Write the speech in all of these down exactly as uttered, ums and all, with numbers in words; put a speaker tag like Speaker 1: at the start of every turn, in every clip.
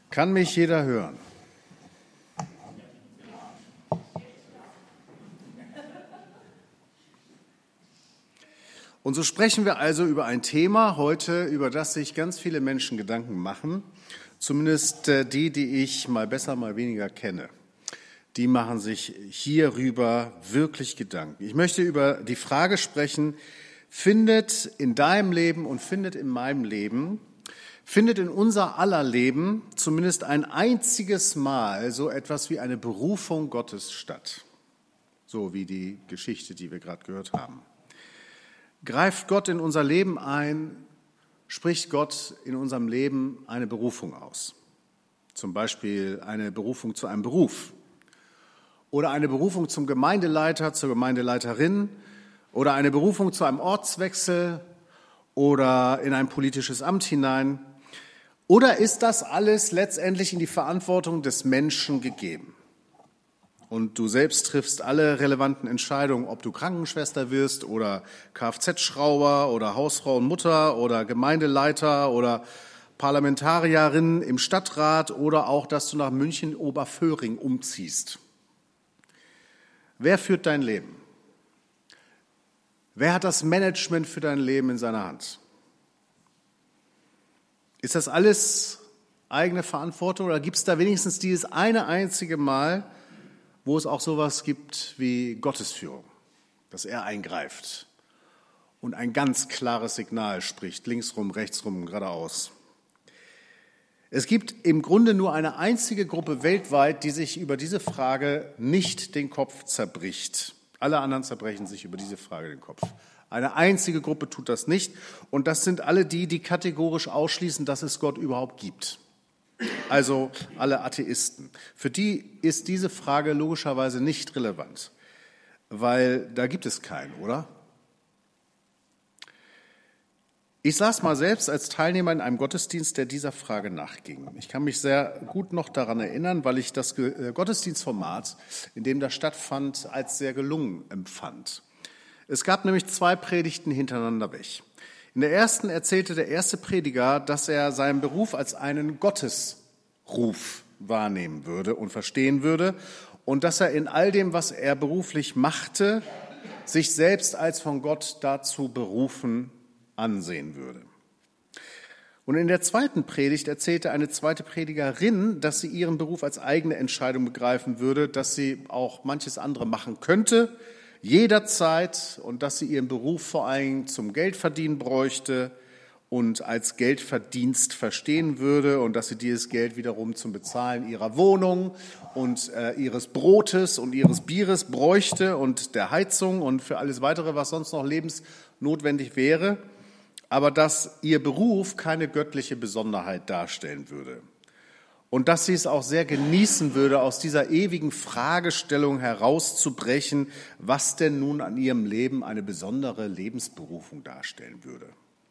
Speaker 1: Kann mich jeder hören? Und so sprechen wir also über ein Thema heute, über das sich ganz viele Menschen Gedanken machen, zumindest die, die ich mal besser, mal weniger kenne. Die machen sich hierüber wirklich Gedanken. Ich möchte über die Frage sprechen, findet in deinem Leben und findet in meinem Leben, findet in unser aller Leben zumindest ein einziges Mal so etwas wie eine Berufung Gottes statt? So wie die Geschichte, die wir gerade gehört haben. Greift Gott in unser Leben ein, spricht Gott in unserem Leben eine Berufung aus. Zum Beispiel eine Berufung zu einem Beruf oder eine Berufung zum Gemeindeleiter, zur Gemeindeleiterin oder eine Berufung zu einem Ortswechsel oder in ein politisches Amt hinein. Oder ist das alles letztendlich in die Verantwortung des Menschen gegeben? Und du selbst triffst alle relevanten Entscheidungen, ob du Krankenschwester wirst oder Kfz-Schrauber oder Hausfrau und Mutter oder Gemeindeleiter oder Parlamentarierin im Stadtrat oder auch, dass du nach München-Oberföhring umziehst. Wer führt dein Leben? Wer hat das Management für dein Leben in seiner Hand? Ist das alles eigene Verantwortung oder gibt es da wenigstens dieses eine einzige Mal, wo es auch sowas gibt wie Gottesführung, dass er eingreift und ein ganz klares Signal spricht, linksrum, rechtsrum, geradeaus. Es gibt im Grunde nur eine einzige Gruppe weltweit, die sich über diese Frage nicht den Kopf zerbricht. Alle anderen zerbrechen sich über diese Frage den Kopf. Eine einzige Gruppe tut das nicht und das sind alle die, die kategorisch ausschließen, dass es Gott überhaupt gibt. Also alle Atheisten. Für die ist diese Frage logischerweise nicht relevant, weil da gibt es keinen, oder? Ich saß mal selbst als Teilnehmer in einem Gottesdienst, der dieser Frage nachging. Ich kann mich sehr gut noch daran erinnern, weil ich das Gottesdienstformat, in dem das stattfand, als sehr gelungen empfand. Es gab nämlich zwei Predigten hintereinander weg. In der ersten erzählte der erste Prediger, dass er seinen Beruf als einen Gottesruf wahrnehmen würde und verstehen würde und dass er in all dem, was er beruflich machte, sich selbst als von Gott dazu berufen ansehen würde. Und in der zweiten Predigt erzählte eine zweite Predigerin, dass sie ihren Beruf als eigene Entscheidung begreifen würde, dass sie auch manches andere machen könnte, jederzeit, und dass sie ihren Beruf vor allem zum Geldverdienen bräuchte und als Geldverdienst verstehen würde und dass sie dieses Geld wiederum zum Bezahlen ihrer Wohnung und äh, ihres Brotes und ihres Bieres bräuchte und der Heizung und für alles Weitere, was sonst noch lebensnotwendig wäre, aber dass ihr Beruf keine göttliche Besonderheit darstellen würde. Und dass sie es auch sehr genießen würde, aus dieser ewigen Fragestellung herauszubrechen, was denn nun an ihrem Leben eine besondere Lebensberufung darstellen würde.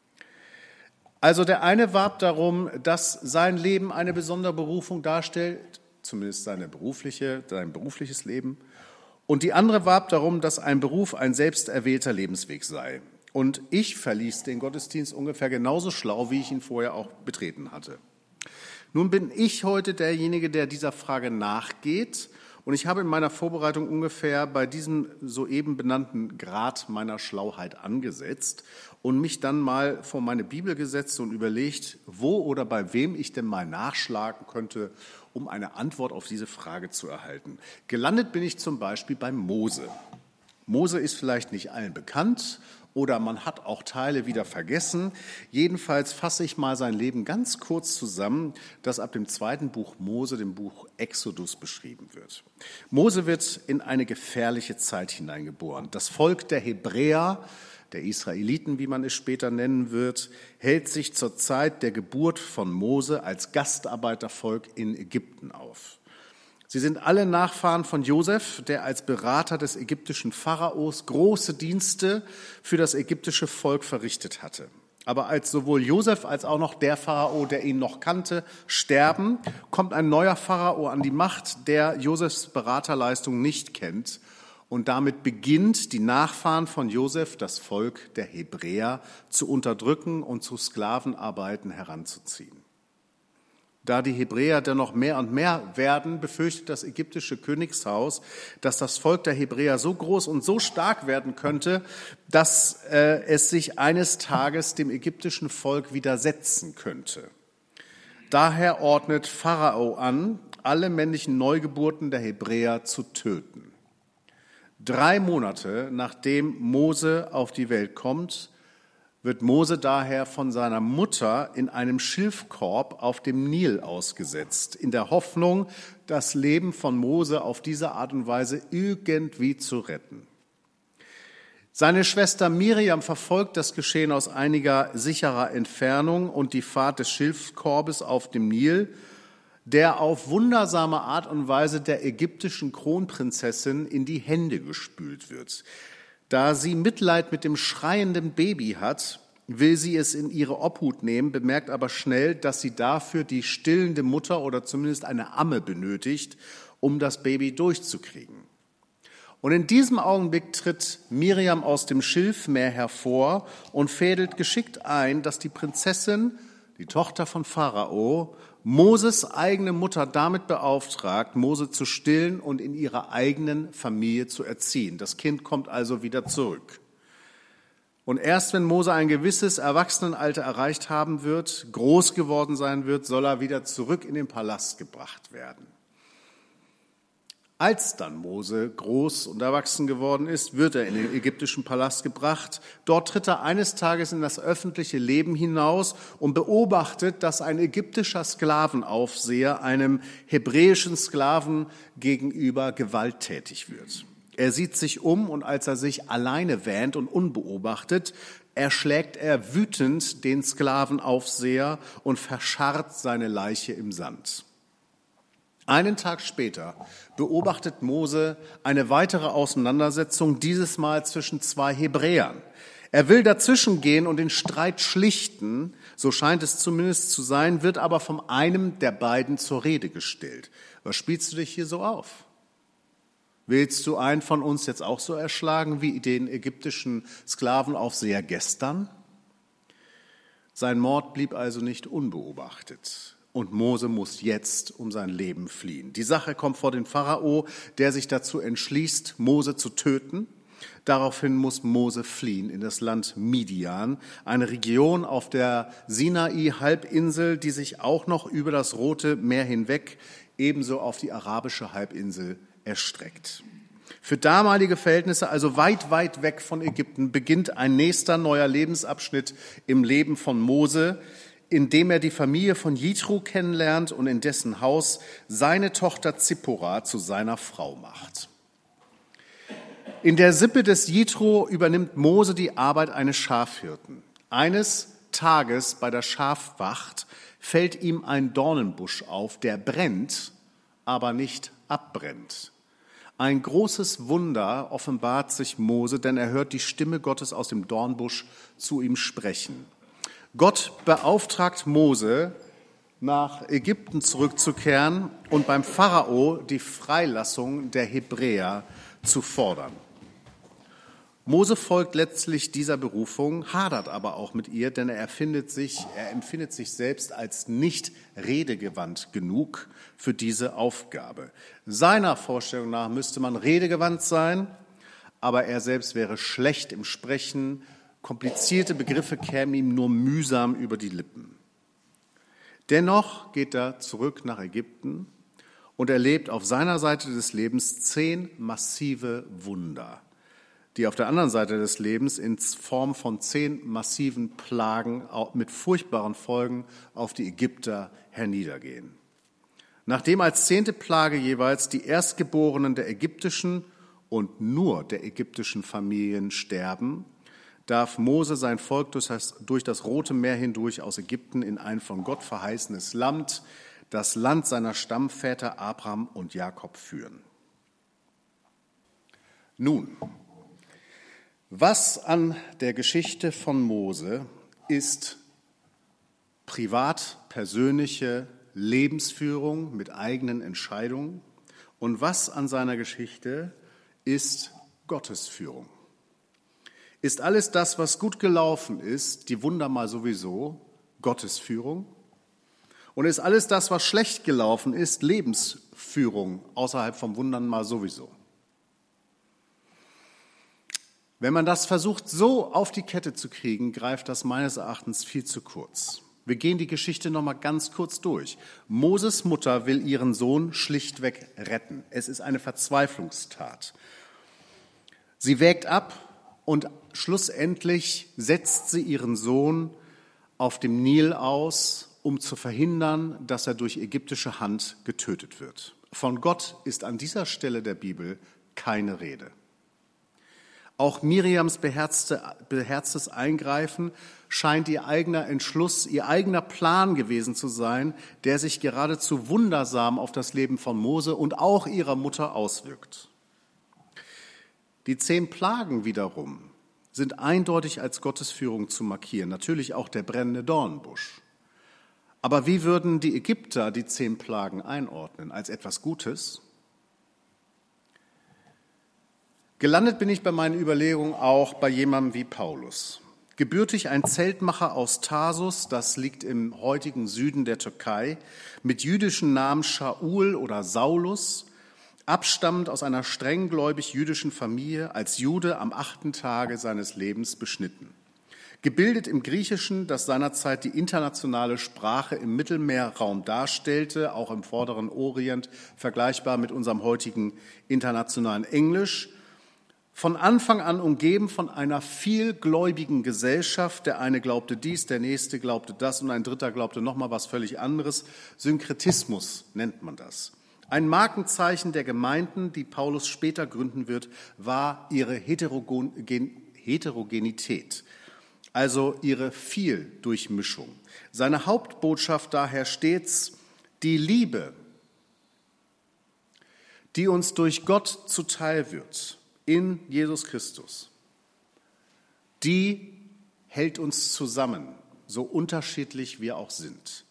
Speaker 1: Also der eine warb darum, dass sein Leben eine besondere Berufung darstellt, zumindest seine berufliche, sein berufliches Leben. Und die andere warb darum, dass ein Beruf ein selbst erwählter Lebensweg sei. Und ich verließ den Gottesdienst ungefähr genauso schlau, wie ich ihn vorher auch betreten hatte. Nun bin ich heute derjenige, der dieser Frage nachgeht und ich habe in meiner Vorbereitung ungefähr bei diesem soeben benannten Grad meiner Schlauheit angesetzt und mich dann mal vor meine Bibel gesetzt und überlegt, wo oder bei wem ich denn mal nachschlagen könnte, um eine Antwort auf diese Frage zu erhalten. Gelandet bin ich zum Beispiel bei Mose. Mose ist vielleicht nicht allen bekannt, oder man hat auch Teile wieder vergessen. Jedenfalls fasse ich mal sein Leben ganz kurz zusammen, das ab dem zweiten Buch Mose, dem Buch Exodus, beschrieben wird. Mose wird in eine gefährliche Zeit hineingeboren. Das Volk der Hebräer, der Israeliten, wie man es später nennen wird, hält sich zur Zeit der Geburt von Mose als Gastarbeitervolk in Ägypten auf. Sie sind alle Nachfahren von Josef, der als Berater des ägyptischen Pharaos große Dienste für das ägyptische Volk verrichtet hatte. Aber als sowohl Josef als auch noch der Pharao, der ihn noch kannte, sterben, kommt ein neuer Pharao an die Macht, der Josefs Beraterleistung nicht kennt. Und damit beginnt die Nachfahren von Josef, das Volk der Hebräer, zu unterdrücken und zu Sklavenarbeiten heranzuziehen. Da die Hebräer dennoch mehr und mehr werden, befürchtet das ägyptische Königshaus, dass das Volk der Hebräer so groß und so stark werden könnte, dass äh, es sich eines Tages dem ägyptischen Volk widersetzen könnte. Daher ordnet Pharao an, alle männlichen Neugeburten der Hebräer zu töten. Drei Monate nachdem Mose auf die Welt kommt, wird Mose daher von seiner Mutter in einem Schilfkorb auf dem Nil ausgesetzt, in der Hoffnung, das Leben von Mose auf diese Art und Weise irgendwie zu retten. Seine Schwester Miriam verfolgt das Geschehen aus einiger sicherer Entfernung und die Fahrt des Schilfkorbes auf dem Nil, der auf wundersame Art und Weise der ägyptischen Kronprinzessin in die Hände gespült wird. Da sie Mitleid mit dem schreienden Baby hat, will sie es in ihre Obhut nehmen, bemerkt aber schnell, dass sie dafür die stillende Mutter oder zumindest eine Amme benötigt, um das Baby durchzukriegen. Und in diesem Augenblick tritt Miriam aus dem Schilfmeer hervor und fädelt geschickt ein, dass die Prinzessin, die Tochter von Pharao, Moses eigene Mutter damit beauftragt, Mose zu stillen und in ihrer eigenen Familie zu erziehen. Das Kind kommt also wieder zurück. Und erst wenn Mose ein gewisses Erwachsenenalter erreicht haben wird, groß geworden sein wird, soll er wieder zurück in den Palast gebracht werden. Als dann Mose groß und erwachsen geworden ist, wird er in den ägyptischen Palast gebracht. Dort tritt er eines Tages in das öffentliche Leben hinaus und beobachtet, dass ein ägyptischer Sklavenaufseher einem hebräischen Sklaven gegenüber gewalttätig wird. Er sieht sich um und als er sich alleine wähnt und unbeobachtet, erschlägt er wütend den Sklavenaufseher und verscharrt seine Leiche im Sand. Einen Tag später beobachtet Mose eine weitere Auseinandersetzung, dieses Mal zwischen zwei Hebräern. Er will dazwischen gehen und den Streit schlichten, so scheint es zumindest zu sein, wird aber von einem der beiden zur Rede gestellt. Was spielst du dich hier so auf? Willst du einen von uns jetzt auch so erschlagen wie den ägyptischen Sklavenaufseher gestern? Sein Mord blieb also nicht unbeobachtet. Und Mose muss jetzt um sein Leben fliehen. Die Sache kommt vor den Pharao, der sich dazu entschließt, Mose zu töten. Daraufhin muss Mose fliehen in das Land Midian, eine Region auf der Sinai-Halbinsel, die sich auch noch über das Rote Meer hinweg ebenso auf die arabische Halbinsel erstreckt. Für damalige Verhältnisse, also weit, weit weg von Ägypten, beginnt ein nächster neuer Lebensabschnitt im Leben von Mose, indem er die Familie von Jitro kennenlernt und in dessen Haus seine Tochter Zippora zu seiner Frau macht. In der Sippe des Jitro übernimmt Mose die Arbeit eines Schafhirten. Eines Tages bei der Schafwacht fällt ihm ein Dornenbusch auf, der brennt, aber nicht abbrennt. Ein großes Wunder offenbart sich Mose, denn er hört die Stimme Gottes aus dem Dornbusch zu ihm sprechen. Gott beauftragt Mose, nach Ägypten zurückzukehren und beim Pharao die Freilassung der Hebräer zu fordern. Mose folgt letztlich dieser Berufung, hadert aber auch mit ihr, denn er empfindet sich, er empfindet sich selbst als nicht redegewandt genug für diese Aufgabe. Seiner Vorstellung nach müsste man redegewandt sein, aber er selbst wäre schlecht im Sprechen. Komplizierte Begriffe kämen ihm nur mühsam über die Lippen. Dennoch geht er zurück nach Ägypten und erlebt auf seiner Seite des Lebens zehn massive Wunder, die auf der anderen Seite des Lebens in Form von zehn massiven Plagen mit furchtbaren Folgen auf die Ägypter herniedergehen. Nachdem als zehnte Plage jeweils die Erstgeborenen der ägyptischen und nur der ägyptischen Familien sterben, darf Mose sein Volk durch das, durch das Rote Meer hindurch aus Ägypten in ein von Gott verheißenes Land, das Land seiner Stammväter Abraham und Jakob, führen. Nun, was an der Geschichte von Mose ist privat, persönliche Lebensführung mit eigenen Entscheidungen und was an seiner Geschichte ist Gottesführung? Ist alles das, was gut gelaufen ist, die Wunder mal sowieso, Gottesführung? Und ist alles das, was schlecht gelaufen ist, Lebensführung außerhalb vom Wundern mal sowieso. Wenn man das versucht, so auf die Kette zu kriegen, greift das meines Erachtens viel zu kurz. Wir gehen die Geschichte noch mal ganz kurz durch. Moses Mutter will ihren Sohn schlichtweg retten. Es ist eine Verzweiflungstat. Sie wägt ab und schlussendlich setzt sie ihren Sohn auf dem Nil aus, um zu verhindern, dass er durch ägyptische Hand getötet wird. Von Gott ist an dieser Stelle der Bibel keine Rede. Auch Miriams beherzte, beherztes Eingreifen scheint ihr eigener Entschluss, ihr eigener Plan gewesen zu sein, der sich geradezu wundersam auf das Leben von Mose und auch ihrer Mutter auswirkt. Die zehn Plagen wiederum sind eindeutig als Gottesführung zu markieren, natürlich auch der brennende Dornbusch. Aber wie würden die Ägypter die zehn Plagen einordnen? Als etwas Gutes? Gelandet bin ich bei meinen Überlegungen auch bei jemandem wie Paulus. Gebürtig ein Zeltmacher aus Tarsus, das liegt im heutigen Süden der Türkei, mit jüdischen Namen Shaul oder Saulus, abstammend aus einer strenggläubig jüdischen Familie, als Jude am achten Tage seines Lebens beschnitten. Gebildet im Griechischen, das seinerzeit die internationale Sprache im Mittelmeerraum darstellte, auch im Vorderen Orient, vergleichbar mit unserem heutigen internationalen Englisch, von Anfang an umgeben von einer vielgläubigen Gesellschaft. Der eine glaubte dies, der nächste glaubte das und ein dritter glaubte nochmal was völlig anderes. Synkretismus nennt man das. Ein Markenzeichen der Gemeinden, die Paulus später gründen wird, war ihre Heterogen- Heterogenität, also ihre Vieldurchmischung. Seine Hauptbotschaft daher stets die Liebe, die uns durch Gott zuteil wird. In Jesus Christus, die hält uns zusammen, so unterschiedlich wir auch sind.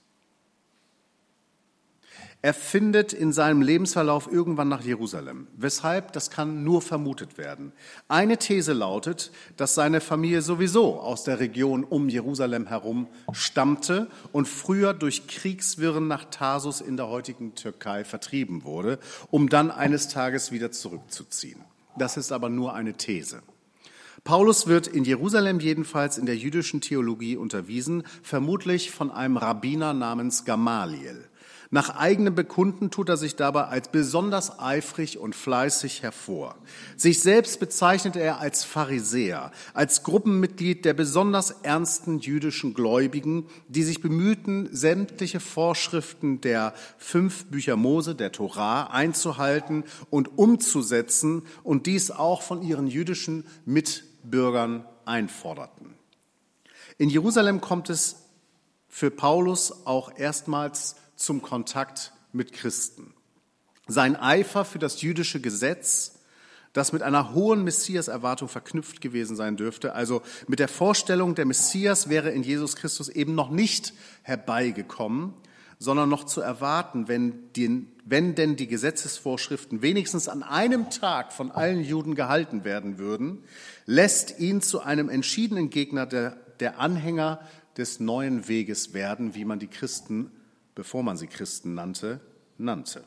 Speaker 1: Er findet in seinem Lebensverlauf irgendwann nach Jerusalem. Weshalb? Das kann nur vermutet werden. Eine These lautet, dass seine Familie sowieso aus der Region um Jerusalem herum stammte und früher durch Kriegswirren nach Tarsus in der heutigen Türkei vertrieben wurde, um dann eines Tages wieder zurückzuziehen. Das ist aber nur eine These. Paulus wird in Jerusalem jedenfalls in der jüdischen Theologie unterwiesen, vermutlich von einem Rabbiner namens Gamaliel. Nach eigenem Bekunden tut er sich dabei als besonders eifrig und fleißig hervor. Sich selbst bezeichnet er als Pharisäer, als Gruppenmitglied der besonders ernsten jüdischen Gläubigen, die sich bemühten, sämtliche Vorschriften der fünf Bücher Mose, der Torah, einzuhalten und umzusetzen und dies auch von ihren jüdischen Mitbürgern einforderten. In Jerusalem kommt es für Paulus auch erstmals zum Kontakt mit Christen. Sein Eifer für das jüdische Gesetz, das mit einer hohen Messias-Erwartung verknüpft gewesen sein dürfte, also mit der Vorstellung, der Messias wäre in Jesus Christus eben noch nicht herbeigekommen, sondern noch zu erwarten, wenn, die, wenn denn die Gesetzesvorschriften wenigstens an einem Tag von allen Juden gehalten werden würden, lässt ihn zu einem entschiedenen Gegner der, der Anhänger des neuen Weges werden, wie man die Christen, bevor man sie Christen nannte, nannte.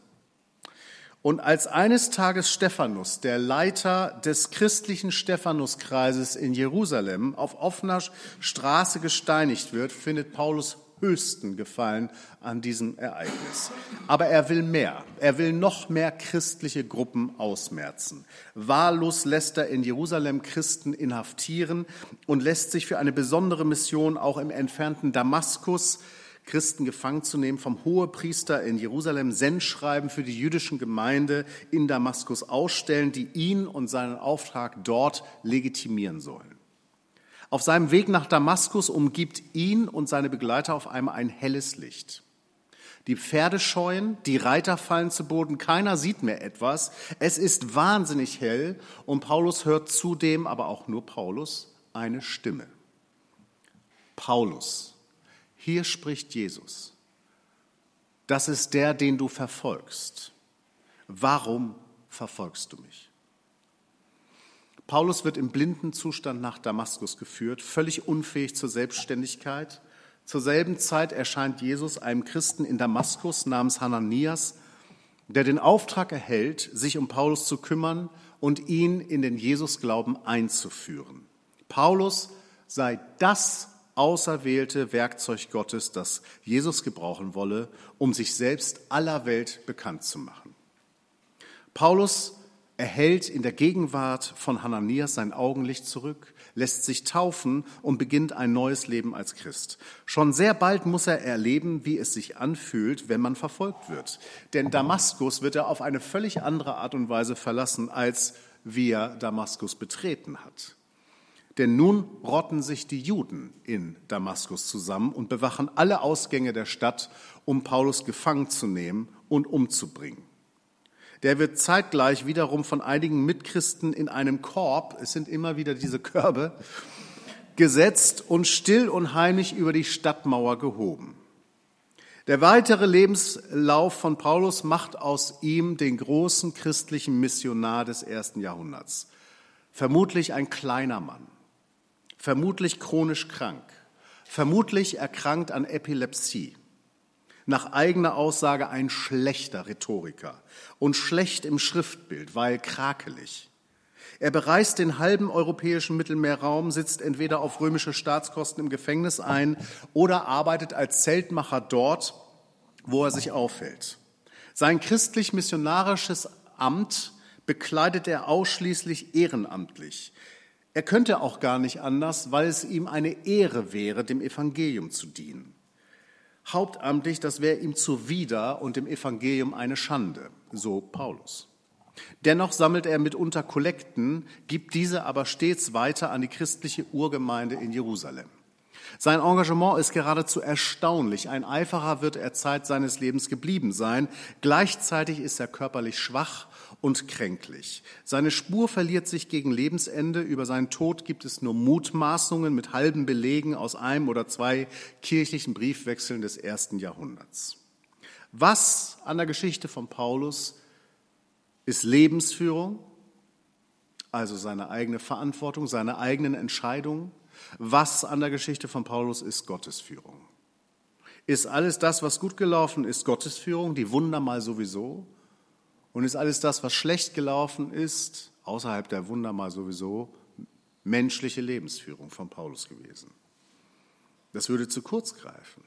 Speaker 1: Und als eines Tages Stephanus, der Leiter des christlichen Stephanuskreises in Jerusalem, auf offener Straße gesteinigt wird, findet Paulus höchsten Gefallen an diesem Ereignis. Aber er will mehr. Er will noch mehr christliche Gruppen ausmerzen. Wahllos lässt er in Jerusalem Christen inhaftieren und lässt sich für eine besondere Mission auch im entfernten Damaskus Christen gefangen zu nehmen, vom Hohepriester in Jerusalem Sendschreiben für die jüdischen Gemeinde in Damaskus ausstellen, die ihn und seinen Auftrag dort legitimieren sollen. Auf seinem Weg nach Damaskus umgibt ihn und seine Begleiter auf einmal ein helles Licht. Die Pferde scheuen, die Reiter fallen zu Boden, keiner sieht mehr etwas. Es ist wahnsinnig hell und Paulus hört zudem, aber auch nur Paulus, eine Stimme. Paulus. Hier spricht Jesus. Das ist der, den du verfolgst. Warum verfolgst du mich? Paulus wird im blinden Zustand nach Damaskus geführt, völlig unfähig zur Selbstständigkeit, Zur selben Zeit erscheint Jesus einem Christen in Damaskus namens Hananias, der den Auftrag erhält, sich um Paulus zu kümmern und ihn in den Jesusglauben einzuführen. Paulus sei das auserwählte Werkzeug Gottes, das Jesus gebrauchen wolle, um sich selbst aller Welt bekannt zu machen. Paulus erhält in der Gegenwart von Hananias sein Augenlicht zurück, lässt sich taufen und beginnt ein neues Leben als Christ. Schon sehr bald muss er erleben, wie es sich anfühlt, wenn man verfolgt wird. Denn Damaskus wird er auf eine völlig andere Art und Weise verlassen, als wie er Damaskus betreten hat. Denn nun rotten sich die Juden in Damaskus zusammen und bewachen alle Ausgänge der Stadt, um Paulus gefangen zu nehmen und umzubringen. Der wird zeitgleich wiederum von einigen Mitchristen in einem Korb, es sind immer wieder diese Körbe, gesetzt und still und heimlich über die Stadtmauer gehoben. Der weitere Lebenslauf von Paulus macht aus ihm den großen christlichen Missionar des ersten Jahrhunderts. Vermutlich ein kleiner Mann, vermutlich chronisch krank, vermutlich erkrankt an Epilepsie. Nach eigener Aussage ein schlechter Rhetoriker und schlecht im Schriftbild, weil krakelig. Er bereist den halben europäischen Mittelmeerraum, sitzt entweder auf römische Staatskosten im Gefängnis ein oder arbeitet als Zeltmacher dort, wo er sich aufhält. Sein christlich-missionarisches Amt bekleidet er ausschließlich ehrenamtlich. Er könnte auch gar nicht anders, weil es ihm eine Ehre wäre, dem Evangelium zu dienen. Hauptamtlich, das wäre ihm zuwider und dem Evangelium eine Schande, so Paulus. Dennoch sammelt er mitunter Kollekten, gibt diese aber stets weiter an die christliche Urgemeinde in Jerusalem. Sein Engagement ist geradezu erstaunlich. Ein Eiferer wird er Zeit seines Lebens geblieben sein. Gleichzeitig ist er körperlich schwach und kränklich. Seine Spur verliert sich gegen Lebensende. Über seinen Tod gibt es nur Mutmaßungen mit halben Belegen aus einem oder zwei kirchlichen Briefwechseln des ersten Jahrhunderts. Was an der Geschichte von Paulus ist Lebensführung, also seine eigene Verantwortung, seine eigenen Entscheidungen? Was an der Geschichte von Paulus ist Gottesführung? Ist alles das, was gut gelaufen ist, Gottesführung, die Wunder mal sowieso? Und ist alles das, was schlecht gelaufen ist, außerhalb der Wunder mal sowieso, menschliche Lebensführung von Paulus gewesen? Das würde zu kurz greifen.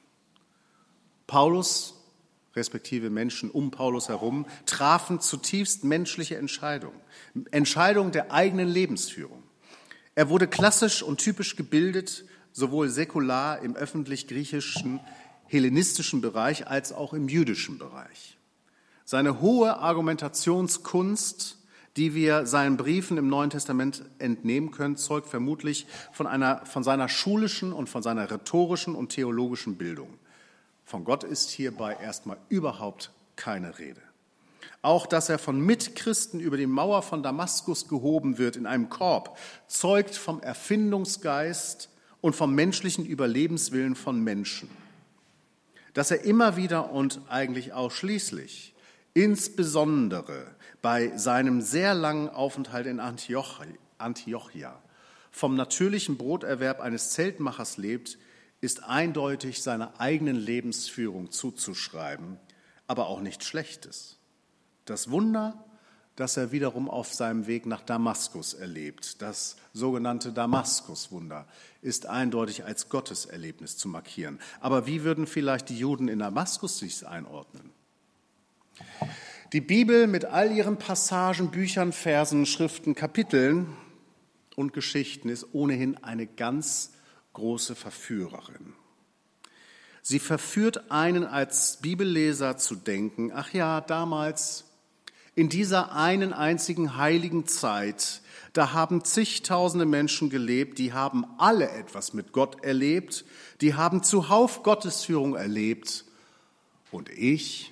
Speaker 1: Paulus, respektive Menschen um Paulus herum, trafen zutiefst menschliche Entscheidungen, Entscheidungen der eigenen Lebensführung. Er wurde klassisch und typisch gebildet, sowohl säkular im öffentlich-griechischen, hellenistischen Bereich als auch im jüdischen Bereich. Seine hohe Argumentationskunst, die wir seinen Briefen im Neuen Testament entnehmen können, zeugt vermutlich von einer, von seiner schulischen und von seiner rhetorischen und theologischen Bildung. Von Gott ist hierbei erstmal überhaupt keine Rede. Auch, dass er von Mitchristen über die Mauer von Damaskus gehoben wird in einem Korb, zeugt vom Erfindungsgeist und vom menschlichen Überlebenswillen von Menschen. Dass er immer wieder und eigentlich ausschließlich, insbesondere bei seinem sehr langen Aufenthalt in Antiochia, vom natürlichen Broterwerb eines Zeltmachers lebt, ist eindeutig seiner eigenen Lebensführung zuzuschreiben, aber auch nichts Schlechtes. Das Wunder, das er wiederum auf seinem Weg nach Damaskus erlebt, das sogenannte Damaskuswunder, ist eindeutig als Gotteserlebnis zu markieren. Aber wie würden vielleicht die Juden in Damaskus sich einordnen? Die Bibel mit all ihren Passagen, Büchern, Versen, Schriften, Kapiteln und Geschichten ist ohnehin eine ganz große Verführerin. Sie verführt einen als Bibelleser zu denken, ach ja, damals in dieser einen einzigen heiligen Zeit, da haben zigtausende Menschen gelebt, die haben alle etwas mit Gott erlebt, die haben zuhauf Gottesführung erlebt und ich.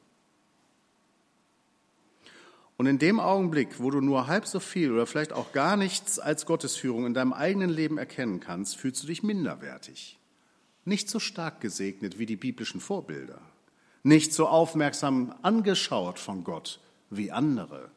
Speaker 1: Und in dem Augenblick, wo du nur halb so viel oder vielleicht auch gar nichts als Gottesführung in deinem eigenen Leben erkennen kannst, fühlst du dich minderwertig. Nicht so stark gesegnet wie die biblischen Vorbilder, nicht so aufmerksam angeschaut von Gott wie andere,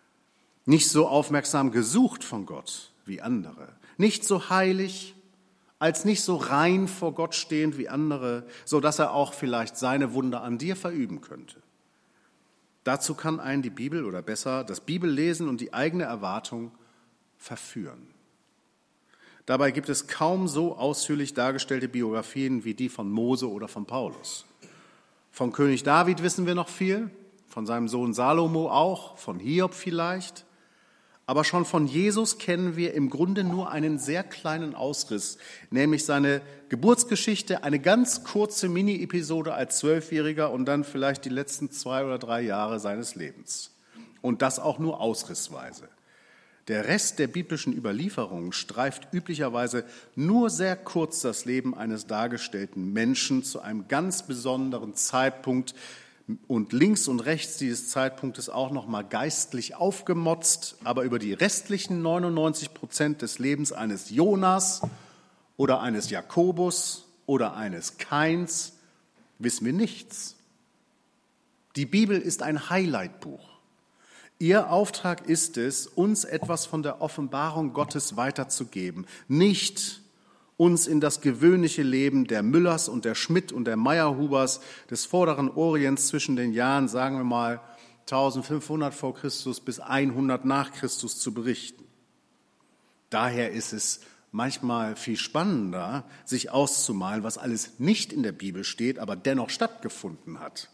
Speaker 1: nicht so aufmerksam gesucht von Gott wie andere, nicht so heilig, als nicht so rein vor Gott stehend wie andere, sodass er auch vielleicht seine Wunder an dir verüben könnte. Dazu kann einen die Bibel oder besser das Bibellesen und die eigene Erwartung verführen. Dabei gibt es kaum so ausführlich dargestellte Biografien wie die von Mose oder von Paulus. Von König David wissen wir noch viel, von seinem Sohn Salomo auch, von Hiob vielleicht. Aber schon von Jesus kennen wir im Grunde nur einen sehr kleinen Ausriss, nämlich seine Geburtsgeschichte, eine ganz kurze Mini-Episode als Zwölfjähriger und dann vielleicht die letzten zwei oder drei Jahre seines Lebens. Und das auch nur ausrissweise. Der Rest der biblischen Überlieferungen streift üblicherweise nur sehr kurz das Leben eines dargestellten Menschen zu einem ganz besonderen Zeitpunkt, und links und rechts dieses Zeitpunktes auch noch mal geistlich aufgemotzt, aber über die restlichen neunundneunzig Prozent des Lebens eines Jonas oder eines Jakobus oder eines Kains wissen wir nichts. Die Bibel ist ein Highlightbuch. Ihr Auftrag ist es, uns etwas von der Offenbarung Gottes weiterzugeben, nicht uns in das gewöhnliche Leben der Müllers und der Schmidt und der Meyerhubers des vorderen Orients zwischen den Jahren, sagen wir mal, eintausendfünfhundert vor Christus bis hundert nach Christus zu berichten. Daher ist es manchmal viel spannender, sich auszumalen, was alles nicht in der Bibel steht, aber dennoch stattgefunden hat.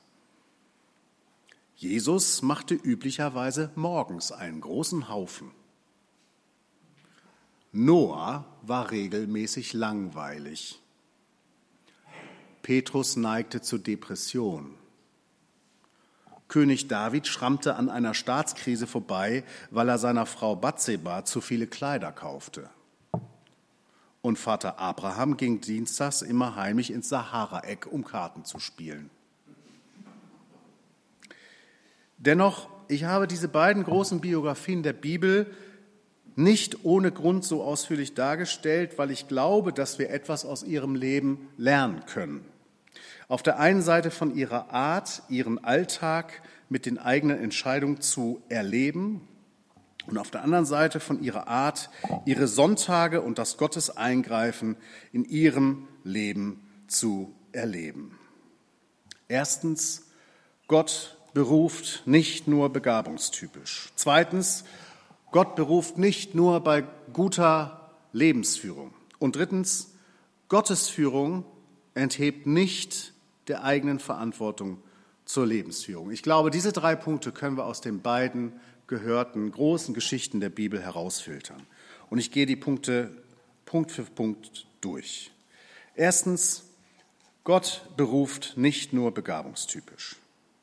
Speaker 1: Jesus machte üblicherweise morgens einen großen Haufen. Noah war regelmäßig langweilig. Petrus neigte zur Depression. König David schrammte an einer Staatskrise vorbei, weil er seiner Frau Bathseba zu viele Kleider kaufte. Und Vater Abraham ging dienstags immer heimlich ins Sahara-Eck, um Karten zu spielen. Dennoch, ich habe diese beiden großen Biografien der Bibel nicht ohne Grund so ausführlich dargestellt, weil ich glaube, dass wir etwas aus ihrem Leben lernen können. Auf der einen Seite von ihrer Art, ihren Alltag mit den eigenen Entscheidungen zu erleben und auf der anderen Seite von ihrer Art, ihre Sonntage und das Gotteseingreifen in ihrem Leben zu erleben. Erstens, Gott beruft nicht nur begabungstypisch. Zweitens, Gott beruft nicht nur bei guter Lebensführung. Und drittens, Gottes Führung enthebt nicht der eigenen Verantwortung zur Lebensführung. Ich glaube, diese drei Punkte können wir aus den beiden gehörten großen Geschichten der Bibel herausfiltern. Und ich gehe die Punkte Punkt für Punkt durch. Erstens, Gott beruft nicht nur begabungstypisch.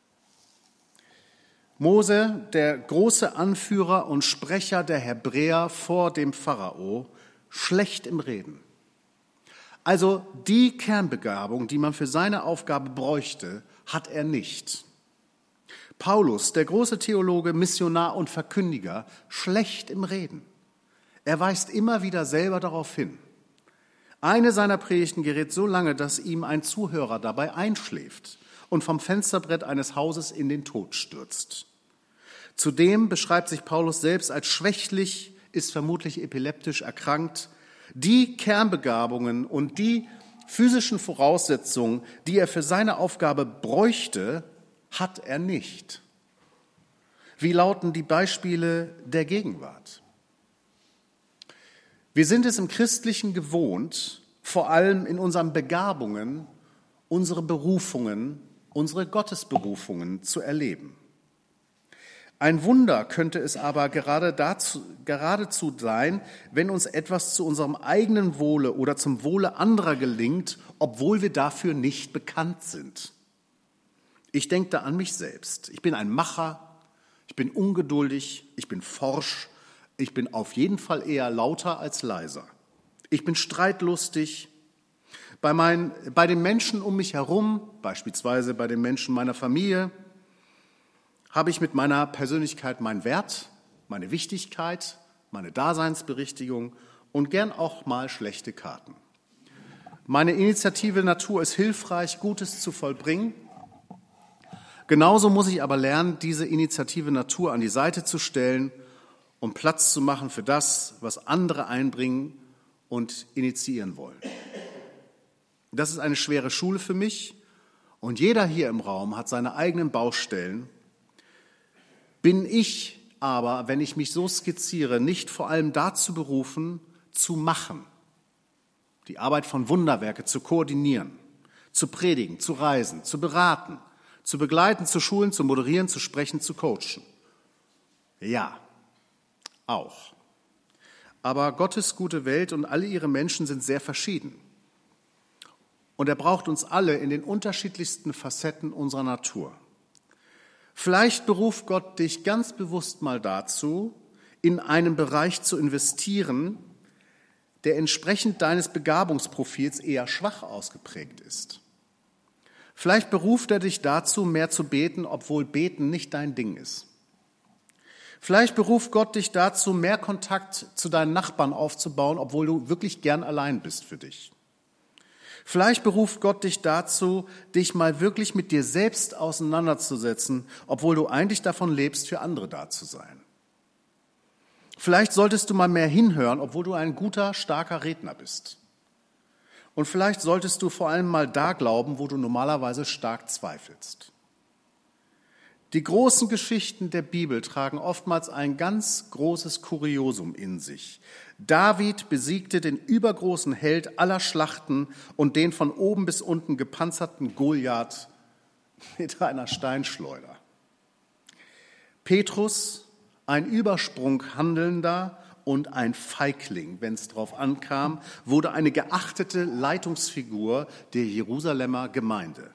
Speaker 1: Mose, der große Anführer und Sprecher der Hebräer vor dem Pharao, schlecht im Reden. Also die Kernbegabung, die man für seine Aufgabe bräuchte, hat er nicht. Paulus, der große Theologe, Missionar und Verkündiger, schlecht im Reden. Er weist immer wieder selber darauf hin. Eine seiner Predigten gerät so lange, dass ihm ein Zuhörer dabei einschläft und vom Fensterbrett eines Hauses in den Tod stürzt. Zudem beschreibt sich Paulus selbst als schwächlich, ist vermutlich epileptisch erkrankt. Die Kernbegabungen und die physischen Voraussetzungen, die er für seine Aufgabe bräuchte, hat er nicht. Wie lauten die Beispiele der Gegenwart? Wir sind es im Christlichen gewohnt, vor allem in unseren Begabungen, unsere Berufungen, unsere Gottesberufungen zu erleben. Ein Wunder könnte es aber gerade dazu, geradezu sein, wenn uns etwas zu unserem eigenen Wohle oder zum Wohle anderer gelingt, obwohl wir dafür nicht bekannt sind. Ich denke da an mich selbst. Ich bin ein Macher, ich bin ungeduldig, ich bin forsch, ich bin auf jeden Fall eher lauter als leiser. Ich bin streitlustig. Bei, meinen, bei den Menschen um mich herum, beispielsweise bei den Menschen meiner Familie, habe ich mit meiner Persönlichkeit meinen Wert, meine Wichtigkeit, meine Daseinsberechtigung und gern auch mal schlechte Karten. Meine initiative Natur ist hilfreich, Gutes zu vollbringen. Genauso muss ich aber lernen, diese initiative Natur an die Seite zu stellen, um Platz zu machen für das, was andere einbringen und initiieren wollen. Das ist eine schwere Schule für mich und jeder hier im Raum hat seine eigenen Baustellen. Bin ich aber, wenn ich mich so skizziere, nicht vor allem dazu berufen, zu machen, die Arbeit von Wunderwerke zu koordinieren, zu predigen, zu reisen, zu beraten, zu begleiten, zu schulen, zu moderieren, zu sprechen, zu coachen? Ja, auch. Aber Gottes gute Welt und alle ihre Menschen sind sehr verschieden. Und er braucht uns alle in den unterschiedlichsten Facetten unserer Natur. Vielleicht beruft Gott dich ganz bewusst mal dazu, in einen Bereich zu investieren, der entsprechend deines Begabungsprofils eher schwach ausgeprägt ist. Vielleicht beruft er dich dazu, mehr zu beten, obwohl Beten nicht dein Ding ist. Vielleicht beruft Gott dich dazu, mehr Kontakt zu deinen Nachbarn aufzubauen, obwohl du wirklich gern allein bist für dich. Vielleicht beruft Gott dich dazu, dich mal wirklich mit dir selbst auseinanderzusetzen, obwohl du eigentlich davon lebst, für andere da zu sein. Vielleicht solltest du mal mehr hinhören, obwohl du ein guter, starker Redner bist. Und vielleicht solltest du vor allem mal da glauben, wo du normalerweise stark zweifelst. Die großen Geschichten der Bibel tragen oftmals ein ganz großes Kuriosum in sich. David besiegte den übergroßen Held aller Schlachten und den von oben bis unten gepanzerten Goliath mit einer Steinschleuder. Petrus, ein Übersprunghandelnder und ein Feigling, wenn es drauf ankam, wurde eine geachtete Leitungsfigur der Jerusalemer Gemeinde.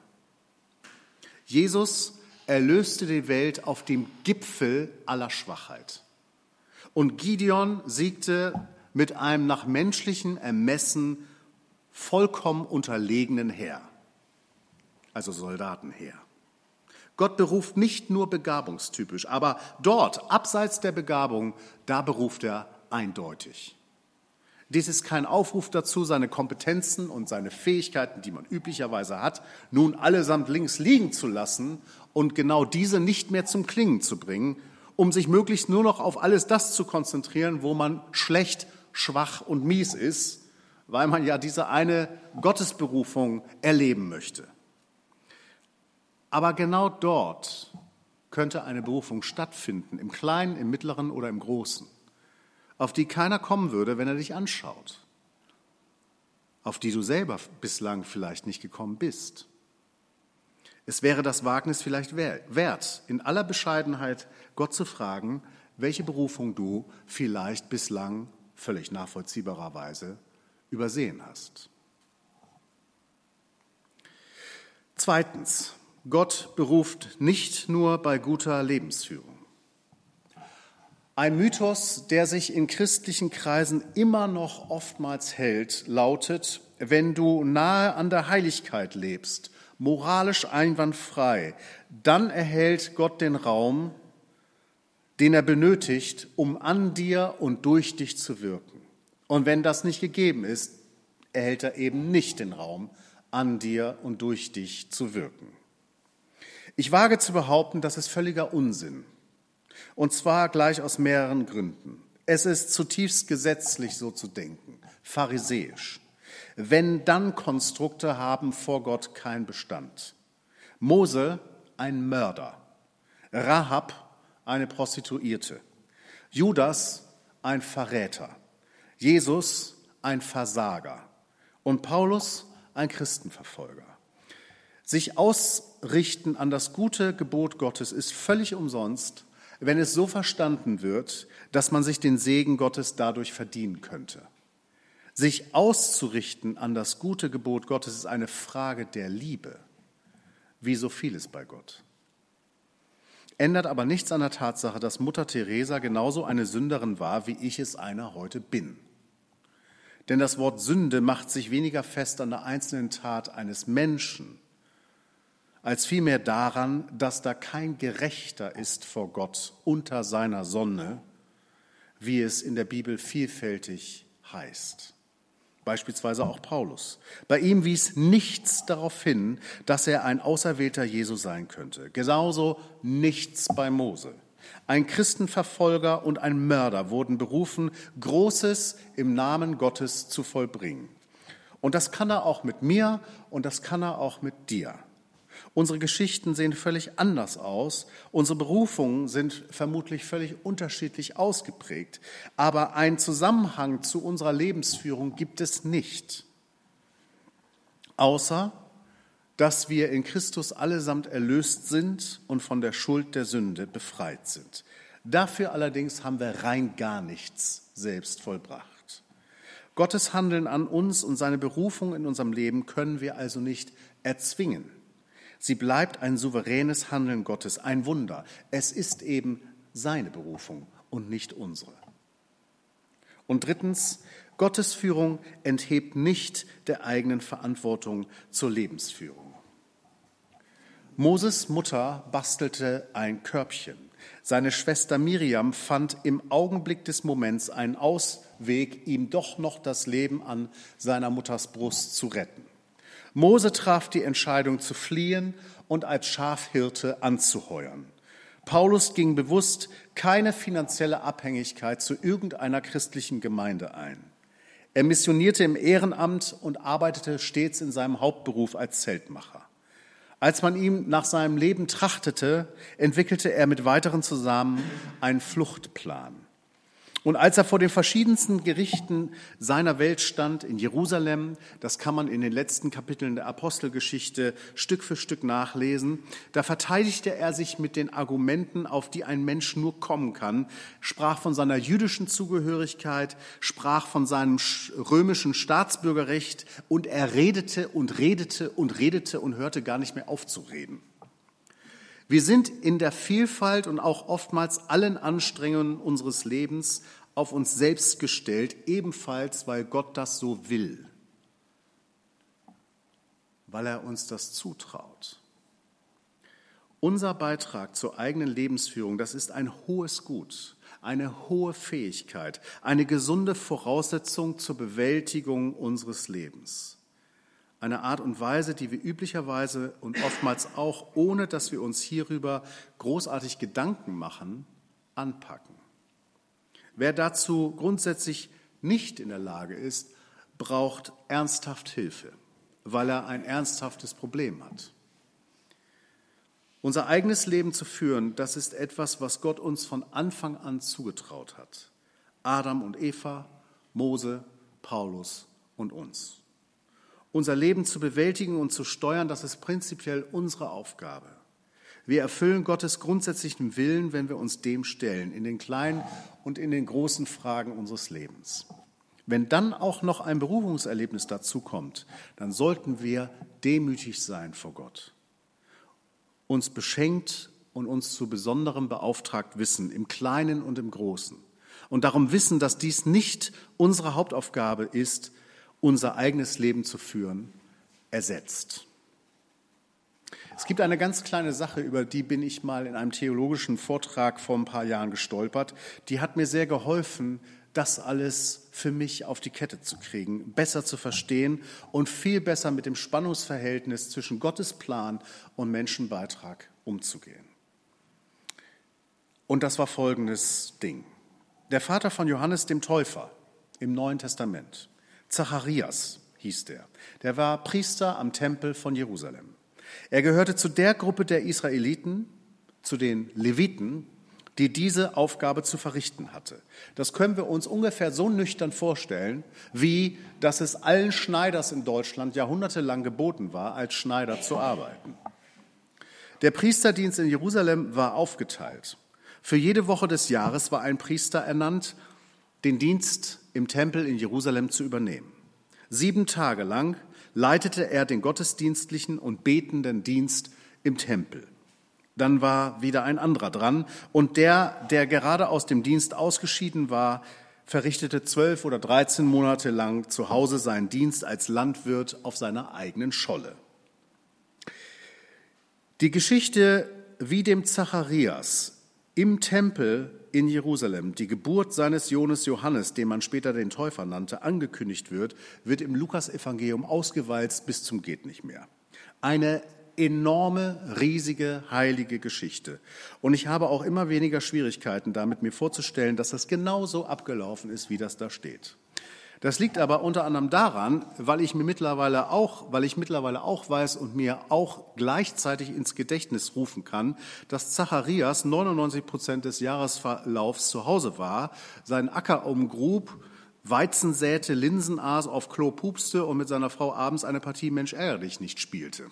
Speaker 1: Jesus erlöste die Welt auf dem Gipfel aller Schwachheit. Und Gideon siegte mit einem nach menschlichem Ermessen vollkommen unterlegenen Heer, also Soldatenheer. Gott beruft nicht nur begabungstypisch, aber dort, abseits der Begabung, da beruft er eindeutig. Dies ist kein Aufruf dazu, seine Kompetenzen und seine Fähigkeiten, die man üblicherweise hat, nun allesamt links liegen zu lassen und genau diese nicht mehr zum Klingen zu bringen, um sich möglichst nur noch auf alles das zu konzentrieren, wo man schlecht, schwach und mies ist, weil man ja diese eine Gottesberufung erleben möchte. Aber genau dort könnte eine Berufung stattfinden, im Kleinen, im Mittleren oder im Großen, auf die keiner kommen würde, wenn er dich anschaut, auf die du selber bislang vielleicht nicht gekommen bist. Es wäre das Wagnis vielleicht wert, in aller Bescheidenheit Gott zu fragen, welche Berufung du vielleicht bislang völlig nachvollziehbarerweise übersehen hast. Zweitens, Gott beruft nicht nur bei guter Lebensführung. Ein Mythos, der sich in christlichen Kreisen immer noch oftmals hält, lautet: Wenn du nahe an der Heiligkeit lebst, moralisch einwandfrei, dann erhält Gott den Raum, den er benötigt, um an dir und durch dich zu wirken. Und wenn das nicht gegeben ist, erhält er eben nicht den Raum, an dir und durch dich zu wirken. Ich wage zu behaupten, das ist völliger Unsinn. Und zwar gleich aus mehreren Gründen. Es ist zutiefst gesetzlich, so zu denken, pharisäisch. Wenn-dann-Konstrukte haben vor Gott keinen Bestand. Mose, ein Mörder. Rahab, eine Prostituierte. Judas, ein Verräter. Jesus, ein Versager. Und Paulus, ein Christenverfolger. Sich ausrichten an das gute Gebot Gottes ist völlig umsonst, wenn es so verstanden wird, dass man sich den Segen Gottes dadurch verdienen könnte. Sich auszurichten an das gute Gebot Gottes ist eine Frage der Liebe, wie so vieles bei Gott. Ändert aber nichts an der Tatsache, dass Mutter Teresa genauso eine Sünderin war, wie ich es einer heute bin. Denn das Wort Sünde macht sich weniger fest an der einzelnen Tat eines Menschen, als vielmehr daran, dass da kein Gerechter ist vor Gott unter seiner Sonne, wie es in der Bibel vielfältig heißt. Beispielsweise auch Paulus. Bei ihm wies nichts darauf hin, dass er ein Auserwählter Jesu sein könnte. Genauso nichts bei Mose. Ein Christenverfolger und ein Mörder wurden berufen, Großes im Namen Gottes zu vollbringen. Und das kann er auch mit mir und das kann er auch mit dir. Unsere Geschichten sehen völlig anders aus. Unsere Berufungen sind vermutlich völlig unterschiedlich ausgeprägt. Aber einen Zusammenhang zu unserer Lebensführung gibt es nicht. Außer, dass wir in Christus allesamt erlöst sind und von der Schuld der Sünde befreit sind. Dafür allerdings haben wir rein gar nichts selbst vollbracht. Gottes Handeln an uns und seine Berufung in unserem Leben können wir also nicht erzwingen. Sie bleibt ein souveränes Handeln Gottes, ein Wunder. Es ist eben seine Berufung und nicht unsere. Und drittens, Gottes Führung enthebt nicht der eigenen Verantwortung zur Lebensführung. Moses Mutter bastelte ein Körbchen. Seine Schwester Miriam fand im Augenblick des Moments einen Ausweg, ihm doch noch das Leben an seiner Mutters Brust zu retten. Mose traf die Entscheidung zu fliehen und als Schafhirte anzuheuern. Paulus ging bewusst keine finanzielle Abhängigkeit zu irgendeiner christlichen Gemeinde ein. Er missionierte im Ehrenamt und arbeitete stets in seinem Hauptberuf als Zeltmacher. Als man ihm nach seinem Leben trachtete, entwickelte er mit weiteren zusammen einen Fluchtplan. Und als er vor den verschiedensten Gerichten seiner Welt stand, in Jerusalem, das kann man in den letzten Kapiteln der Apostelgeschichte Stück für Stück nachlesen, da verteidigte er sich mit den Argumenten, auf die ein Mensch nur kommen kann, sprach von seiner jüdischen Zugehörigkeit, sprach von seinem römischen Staatsbürgerrecht und er redete und redete und redete und hörte gar nicht mehr auf zu reden. Wir sind in der Vielfalt und auch oftmals allen Anstrengungen unseres Lebens auf uns selbst gestellt, ebenfalls, weil Gott das so will, weil er uns das zutraut. Unser Beitrag zur eigenen Lebensführung, das ist ein hohes Gut, eine hohe Fähigkeit, eine gesunde Voraussetzung zur Bewältigung unseres Lebens. Eine Art und Weise, die wir üblicherweise und oftmals auch, ohne dass wir uns hierüber großartig Gedanken machen, anpacken. Wer dazu grundsätzlich nicht in der Lage ist, braucht ernsthaft Hilfe, weil er ein ernsthaftes Problem hat. Unser eigenes Leben zu führen, das ist etwas, was Gott uns von Anfang an zugetraut hat. Adam und Eva, Mose, Paulus und uns. Unser Leben zu bewältigen und zu steuern, das ist prinzipiell unsere Aufgabe. Wir erfüllen Gottes grundsätzlichen Willen, wenn wir uns dem stellen, in den kleinen und in den großen Fragen unseres Lebens. Wenn dann auch noch ein Berufungserlebnis dazu kommt, dann sollten wir demütig sein vor Gott. Uns beschenkt und uns zu Besonderem beauftragt wissen, im Kleinen und im Großen. Und darum wissen, dass dies nicht unsere Hauptaufgabe ist, unser eigenes Leben zu führen, ersetzt. Es gibt eine ganz kleine Sache, über die bin ich mal in einem theologischen Vortrag vor ein paar Jahren gestolpert. Die hat mir sehr geholfen, das alles für mich auf die Kette zu kriegen, besser zu verstehen und viel besser mit dem Spannungsverhältnis zwischen Gottes Plan und Menschenbeitrag umzugehen. Und das war folgendes Ding. Der Vater von Johannes dem Täufer im Neuen Testament, Zacharias hieß der. Der war Priester am Tempel von Jerusalem. Er gehörte zu der Gruppe der Israeliten, zu den Leviten, die diese Aufgabe zu verrichten hatte. Das können wir uns ungefähr so nüchtern vorstellen, wie dass es allen Schneiders in Deutschland jahrhundertelang geboten war, als Schneider zu arbeiten. Der Priesterdienst in Jerusalem war aufgeteilt. Für jede Woche des Jahres war ein Priester ernannt, den Dienst im Tempel in Jerusalem zu übernehmen. Sieben Tage lang leitete er den gottesdienstlichen und betenden Dienst im Tempel. Dann war wieder ein anderer dran und der, der gerade aus dem Dienst ausgeschieden war, verrichtete zwölf oder dreizehn Monate lang zu Hause seinen Dienst als Landwirt auf seiner eigenen Scholle. Die Geschichte, wie dem Zacharias im Tempel in Jerusalem die Geburt seines Sohnes Johannes, den man später den Täufer nannte, angekündigt wird, wird im Lukasevangelium ausgewalzt bis zum geht nicht mehr. Eine enorme, riesige, heilige Geschichte. Und ich habe auch immer weniger Schwierigkeiten damit, mir vorzustellen, dass das genauso abgelaufen ist, wie das da steht. Das liegt aber unter anderem daran, weil ich mir mittlerweile auch, weil ich mittlerweile auch weiß und mir auch gleichzeitig ins Gedächtnis rufen kann, dass Zacharias neunundneunzig Prozent des Jahresverlaufs zu Hause war, seinen Acker umgrub, Weizen säte, Linsen aß, auf Klo pupste und mit seiner Frau abends eine Partie Mensch ärgere dich nicht spielte.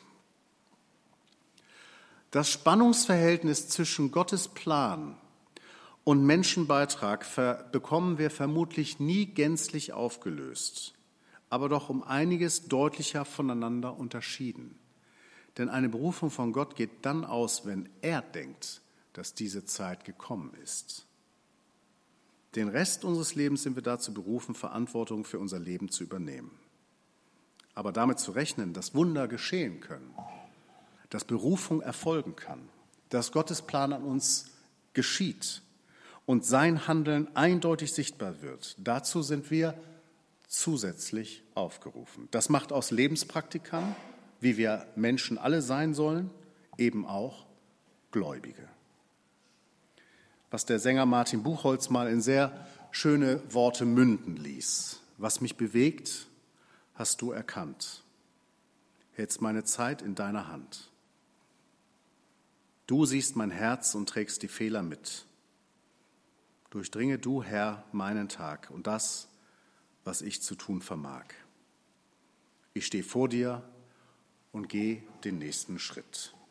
Speaker 1: Das Spannungsverhältnis zwischen Gottes Plan und Menschenbeitrag bekommen wir vermutlich nie gänzlich aufgelöst, aber doch um einiges deutlicher voneinander unterschieden. Denn eine Berufung von Gott geht dann aus, wenn er denkt, dass diese Zeit gekommen ist. Den Rest unseres Lebens sind wir dazu berufen, Verantwortung für unser Leben zu übernehmen. Aber damit zu rechnen, dass Wunder geschehen können, dass Berufung erfolgen kann, dass Gottes Plan an uns geschieht und sein Handeln eindeutig sichtbar wird, dazu sind wir zusätzlich aufgerufen. Das macht aus Lebenspraktikern, wie wir Menschen alle sein sollen, eben auch Gläubige. Was der Sänger Martin Buchholz mal in sehr schöne Worte münden ließ. Was mich bewegt, hast du erkannt. Hältst meine Zeit in deiner Hand. Du siehst mein Herz und trägst die Fehler mit. Durchdringe du, Herr, meinen Tag und das, was ich zu tun vermag. Ich stehe vor dir und gehe den nächsten Schritt.